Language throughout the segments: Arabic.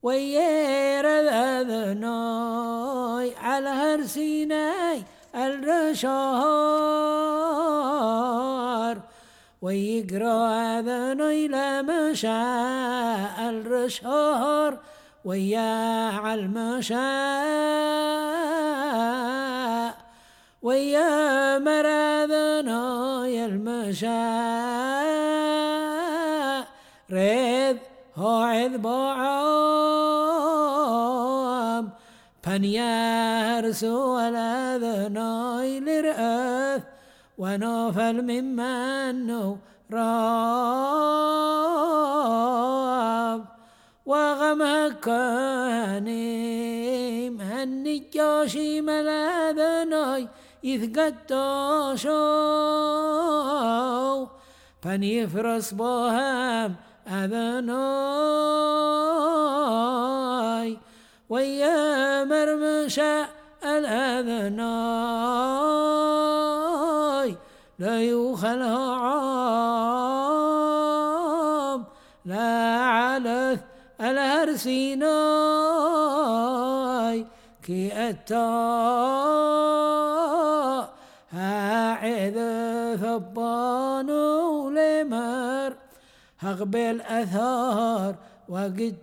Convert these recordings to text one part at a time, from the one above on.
وير ذنوي على هرسيناي الرشهر ويقرأ ذنوي لمشاء الرشهر ويا المشاء ويا مرذنوي المشاء ريذ هو عذ بعام بنيارسو الأذنوي لرأث ونوفل ممن راب وغمك هنيم هنجاشي ملاذنوي يثقتو شو فنيفرس بهم أذنوي ويا مرمشا الأذنوي لا يخلها عام لا علث الهرسيناي كي أتا هاعذ ثبانو لمر هقبل أثار وقد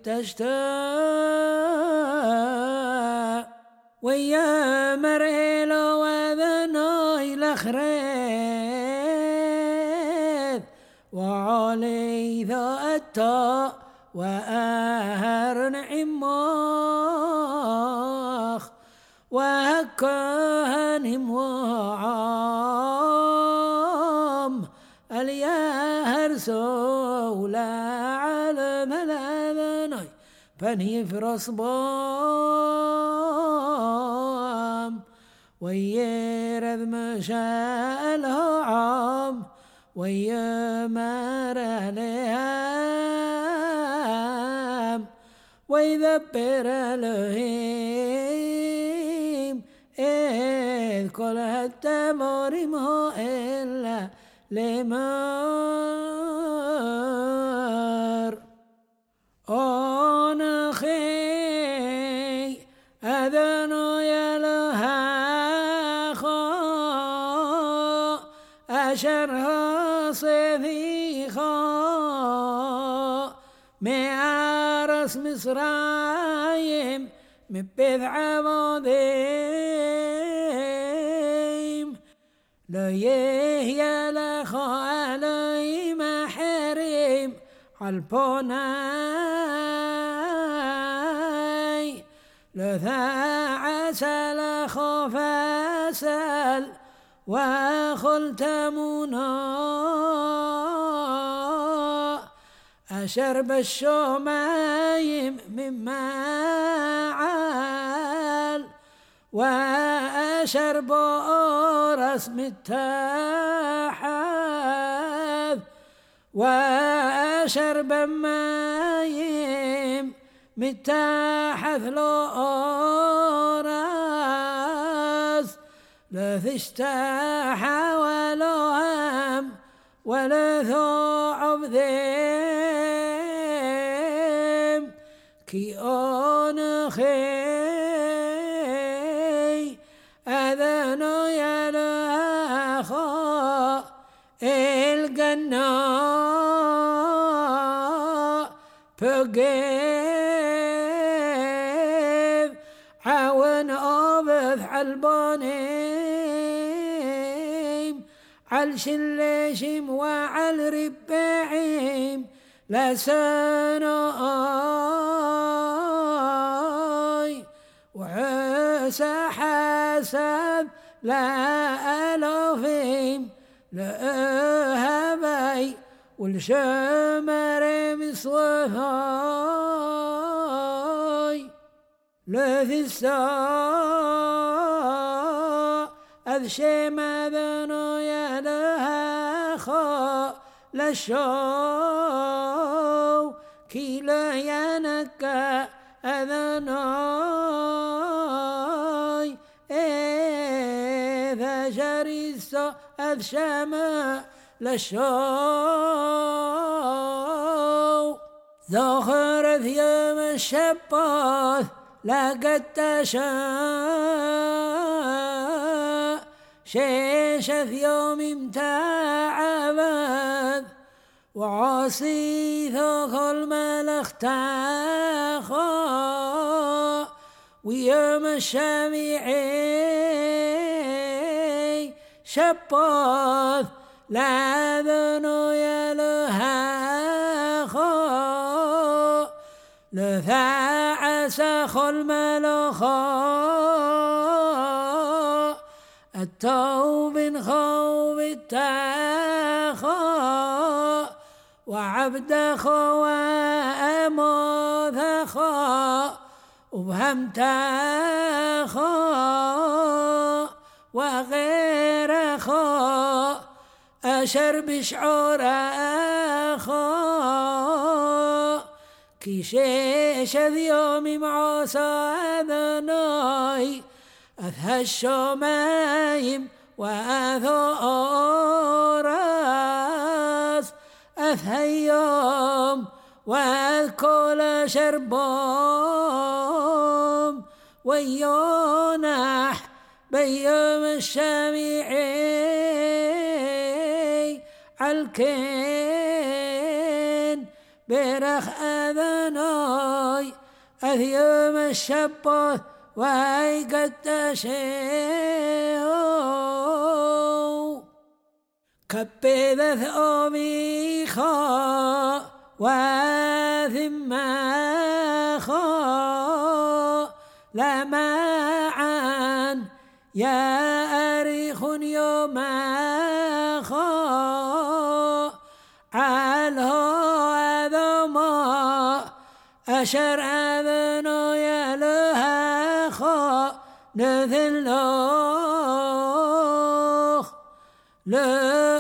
تشتاق ويا مريل وذناي لخريث وعلي ذا أتا وأهر نعماخ وهكهن وعام الياهر سولا على ملاذناي فنيفرس بام ويرذ مشاء الهعام ويمر لهام ويذبر الهيم إذ كل التمر ما إلا لمر أنخي أذنو يلها خا أشرها صيفي خا معارس مصرايم مبذع مضيم لا يهيا لخا علي محرم عالبوناي لذا عسل خفاسل وخلت منا أشرب الشمايم مما عال وأشرب رسم التحاذ وأشرب مايم متاحث لأراس لا تشتاح ولا هم ولا ثعب ذيم كي أنخي أذنو يلأخا القناء فقيف عاون أبث عالبانيم عالشلشم وعالربعيم لسناي وعسى حسب لا ألوفيم لا هبي والشمر مصوفاي لا في الساء أذشم ذنو يلها خا للشو كيلا ينكا أذناي إذا جريس أذشم للشو ذخرت يوم الشباث لقد تشاء شيش في يوم امتعبت وعصي ثوخ الملخ تاخا ويوم الشميعي شباث لا ذنو يلها خا لثاع سخ الملخا التوب خوف التاخا وعبد خوا موثخا وبهم تاخا وغير خا أشر بشعور أخا كيشيش ذيوم معوسى ذناي أثهش مايم وأثورس أثهيوم وأذكل شربوم ويونح بيوم الشميعي عالكين برخ أذناي أثيوم الشباث واي قد تشيو كبذ ثوبي خا وثم خا لمعا يا أريخ يوم خا عاله أذما أشر أذنو يلها خا نذلوخ لا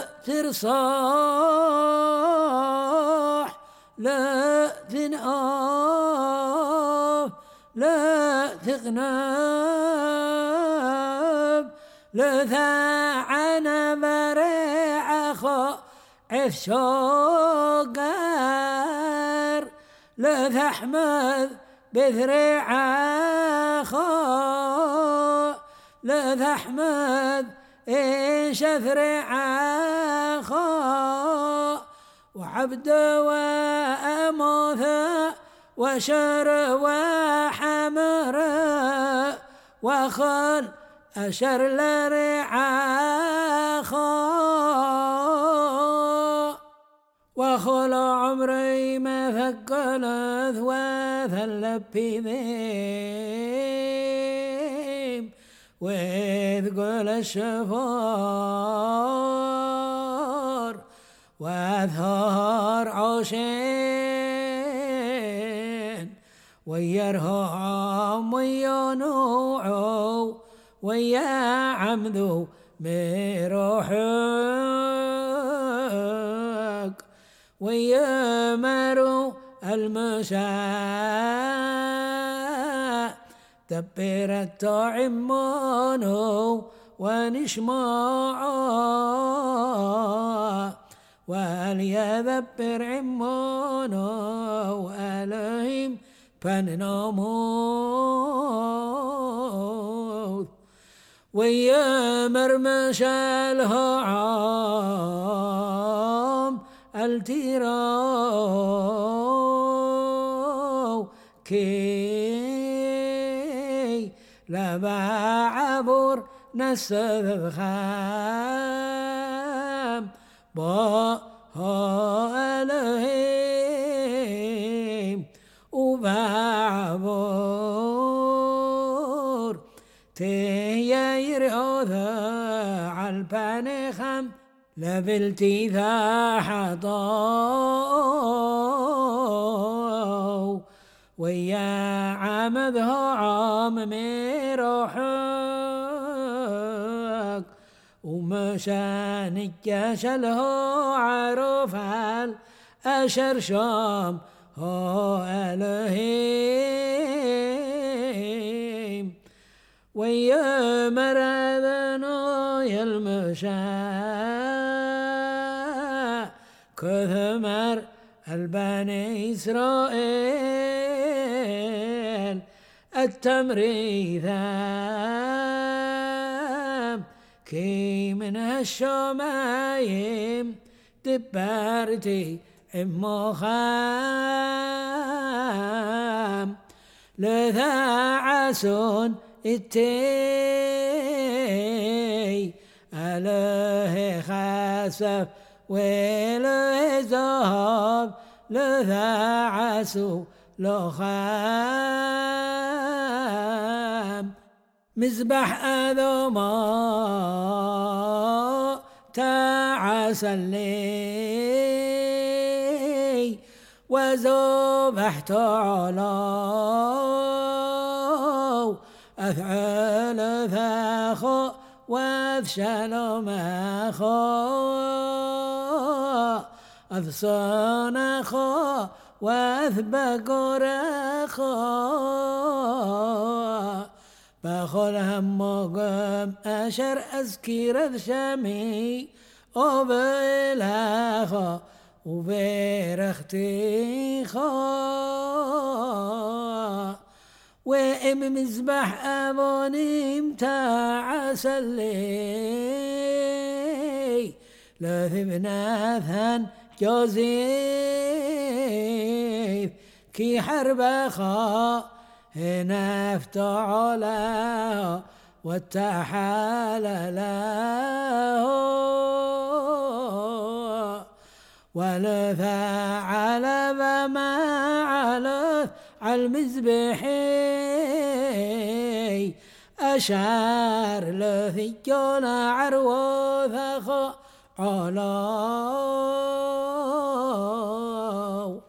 ترصاح لا تنقاف لا تغنب لا ثاعن بريع خا عفشوقر لا تحمد بذريع خا لا تحمد إيش ذريع خا وعبد وأموث وشر وحمر وخل أشر لريع خا وخل عمري ما ثقلت وثلب بذيم ويثقل الشفار واثهار عوشين ويرهم وينوعوا ويا عمدو مروحك ويمروا المساء دبرت عمانه ونشمع وليذبر عمانه وألهم فننموت ويامر مشالها عام التراو كي لما عبر نسذ خام باها ألهيم وبعبر تيير أوذى عالبانخم لبلتي ذا حضاو ويا عمدها عام مروحك ومشانك يشله عروف الأشر شام هو ألهيم ويا مرادنا يلمشا كثمر البني إسرائيل التمريثام كي من الشمايم دبرتي مخام لذا عسون التي أله خسف وله ذهب لذا عسو لخام مذبح أذوما تعسى لي وذبحت علو أفعل ذاخو وأفشل ماخو أفصان خو وأثبق رخو بخل همكم أشر أذكر الشمي وبلاخو وبرختي خو وإم مذبح أبونيم تعسلي لثبنا ثان جوزيف كي حرب خا هنا افتعلا والتحال له ولثى على ما على المذبحي أشار لثجون عروث علو